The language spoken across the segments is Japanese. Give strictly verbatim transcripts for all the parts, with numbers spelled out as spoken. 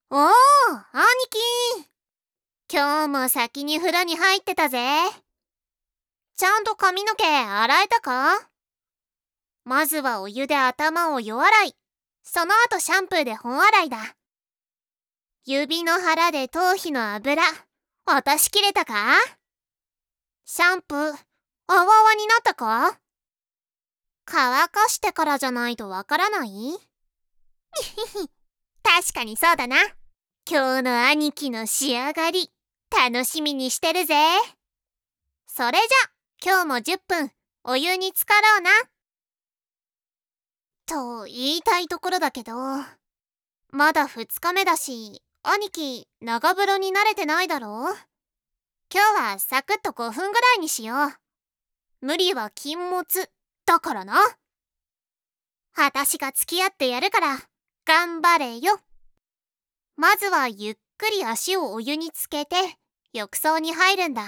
おー、兄貴。今日も先に風呂に入ってたぜ。ちゃんと髪の毛洗えたか？まずはお湯で頭を夜洗い。その後シャンプーで本洗いだ。指の腹で頭皮の油、落としきれたか？シャンプー、あわあわになったか？乾かしてからじゃないとわからない？確かにそうだな。今日の兄貴の仕上がり、楽しみにしてるぜ。それじゃ、今日もじゅっぷん、お湯に浸かろうな。と言いたいところだけど、まだふつかめだし、兄貴、長風呂に慣れてないだろ？今日はサクッとごふんぐらいにしよう。無理は禁物、だからな。あたしが付き合ってやるから、頑張れよ。まずはゆっくり足をお湯につけて、浴槽に入るんだ。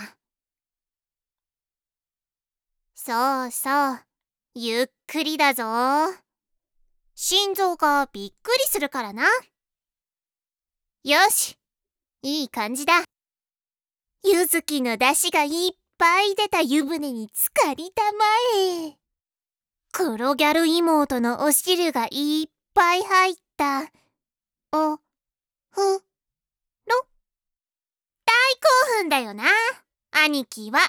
そうそう、ゆっくりだぞ。心臓がびっくりするからな。よし、いい感じだ。ゆずきの出汁がいっぱい出た湯船に浸かりたまえ。黒ギャル妹のお汁がいっぱい入った、お、ふ、ろ。大興奮だよな、兄貴は。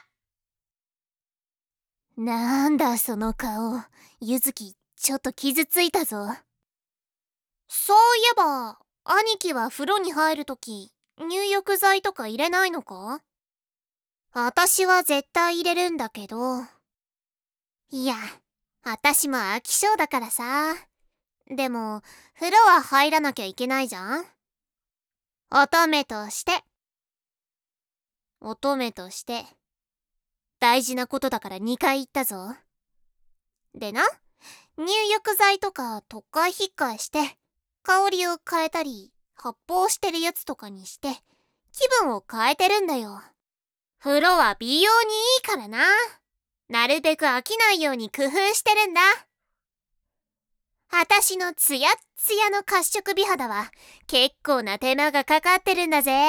なんだその顔、ゆずきちょっと傷ついたぞ。そういえば、兄貴は風呂に入るとき、入浴剤とか入れないのか？あたしは絶対入れるんだけど。いや、あたしも飽き性だからさ。でも、風呂は入らなきゃいけないじゃん？乙女として。乙女として。大事なことだからにかい言ったぞ。でな、入浴剤とか特化引っかえして、香りを変えたり、発泡してるやつとかにして、気分を変えてるんだよ。風呂は美容にいいからな。なるべく飽きないように工夫してるんだ。あたしのツヤッツヤの褐色美肌は結構な手間がかかってるんだぜ。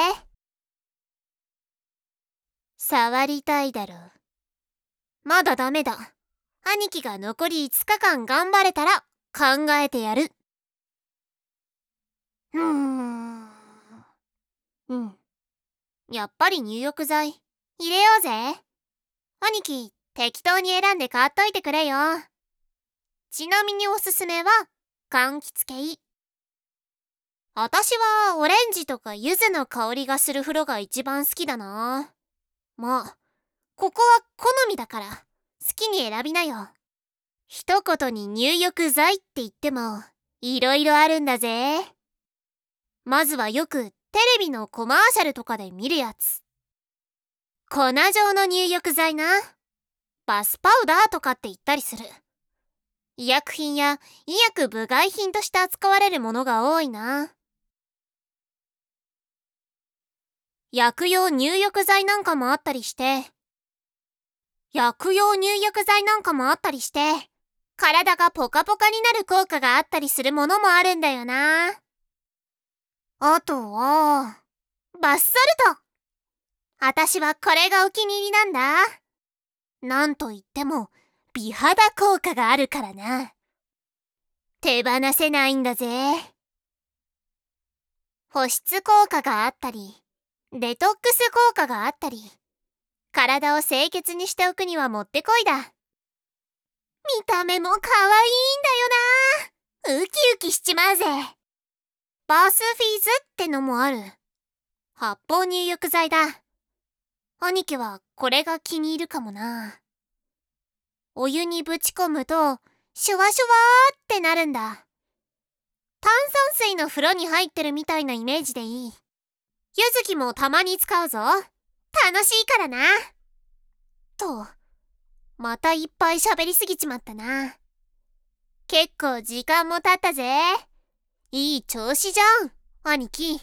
触りたいだろ。まだダメだ。兄貴が残りいつかかん頑張れたら考えてやる。うーん。うん。やっぱり入浴剤入れようぜ。兄貴、適当に選んで買っといてくれよ。ちなみにおすすめは柑橘系。あたしはオレンジとか柚子の香りがする風呂が一番好きだな。まあ、ここは好みだから好きに選びなよ。一言に入浴剤って言ってもいろいろあるんだぜ。まずはよくテレビのコマーシャルとかで見るやつ。粉状の入浴剤な。バスパウダーとかって言ったりする。医薬品や医薬部外品として扱われるものが多いな。薬用入浴剤なんかもあったりして、薬用入浴剤なんかもあったりして、体がポカポカになる効果があったりするものもあるんだよな。あとは、バッソルト。あたしはこれがお気に入りなんだ。なんといっても、美肌効果があるからな。手放せないんだぜ。保湿効果があったり、デトックス効果があったり、体を清潔にしておくにはもってこいだ。見た目も可愛いんだよな。ウキウキしちまうぜ。バスフィズってのもある。発泡入浴剤だ。兄貴はこれが気に入るかもな。お湯にぶち込むとシュワシュワーってなるんだ。炭酸水の風呂に入ってるみたいなイメージでいい。ゆずきもたまに使うぞ。楽しいからな。と、またいっぱい喋りすぎちまったな。結構時間も経ったぜ。いい調子じゃん、兄貴。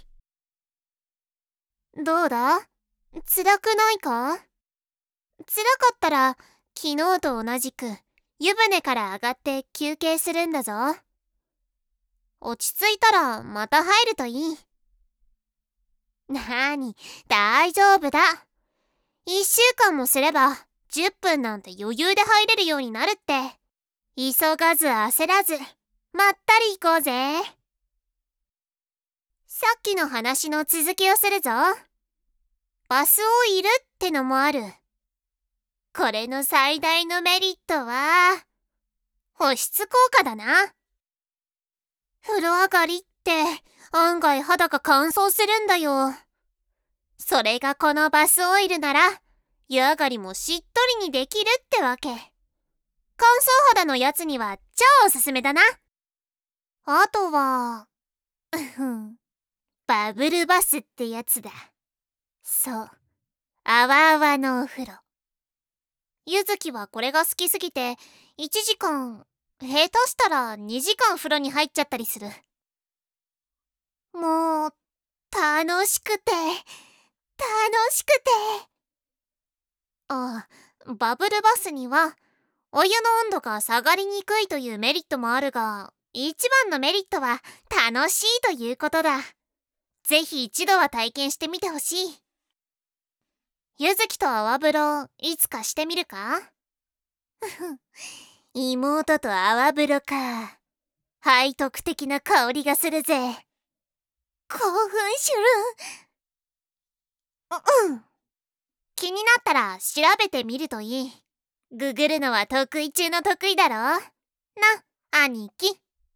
どうだ？辛くないか？辛かったら昨日と同じく湯船から上がって休憩するんだぞ。落ち着いたらまた入るといい。 なに、大丈夫だ。いっしゅうかんもすればじゅっぷんなんて余裕で入れるようになるって。急がず焦らず、まったり行こうぜ。さっきの話の続きをするぞ。バスオイルってのもある。これの最大のメリットは、保湿効果だな。風呂上がりって案外肌が乾燥するんだよ。それがこのバスオイルなら、湯上がりもしっとりにできるってわけ。乾燥肌のやつには超おすすめだな。あとは、バブルバスってやつだ。そう、あわあわのお風呂。ゆずきはこれが好きすぎて、いちじかん、下手したらにじかん風呂に入っちゃったりする。もう、楽しくて、楽しくて。あ、バブルバスには、お湯の温度が下がりにくいというメリットもあるが、一番のメリットは楽しいということだ。ぜひ一度は体験してみてほしい。ゆずきと泡風呂、いつかしてみるか？妹と泡風呂か。背徳的な香りがするぜ。興奮する。うん。気になったら調べてみるといい。ググるのは得意中の得意だろ。な、兄貴。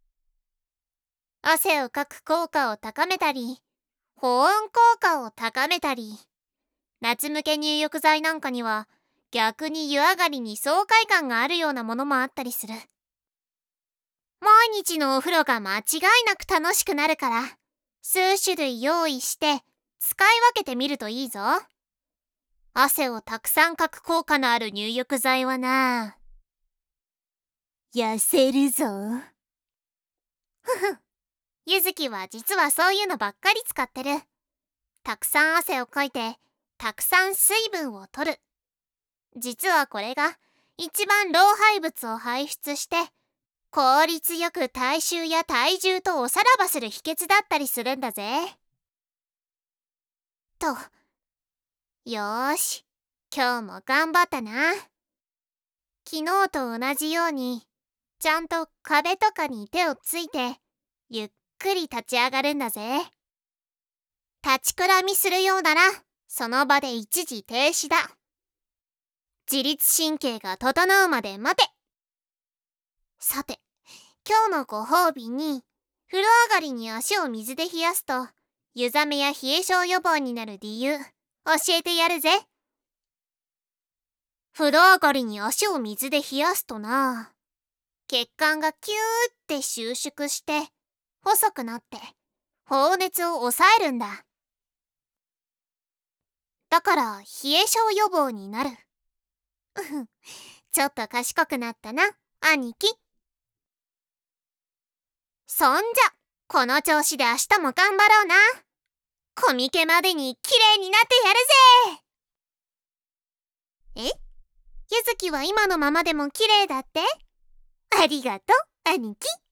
汗をかく効果を高めたり、保温効果を高めたり、夏向け入浴剤なんかには逆に湯上がりに爽快感があるようなものもあったりする。毎日のお風呂が間違いなく楽しくなるから、数種類用意して使い分けてみるといいぞ。汗をたくさんかく効果のある入浴剤はな、痩せるぞ。ふふ、ゆずきは実はそういうのばっかり使ってる。たくさん汗をかいて、たくさん水分を取る。実はこれが一番老廃物を排出して、効率よく体臭や体重とおさらばする秘訣だったりするんだぜ。と、よーし、今日も頑張ったな。昨日と同じように、ちゃんと壁とかに手をついて、ゆっくり立ち上がるんだぜ。立ちくらみするようなら、その場で一時停止だ。自律神経が整うまで待て。さて、今日のご褒美に、風呂上がりに足を水で冷やすと、湯冷めや冷え性予防になる理由、教えてやるぜ。風呂上がりに足を水で冷やすとな、血管がキューって収縮して、細くなって、放熱を抑えるんだ。だから、冷え性予防になる。ちょっと賢くなったな、兄貴。そんじゃ、この調子で明日も頑張ろうな。コミケまでに綺麗になってやるぜ。え？ゆずきは今のままでも綺麗だって？ありがとう、兄貴。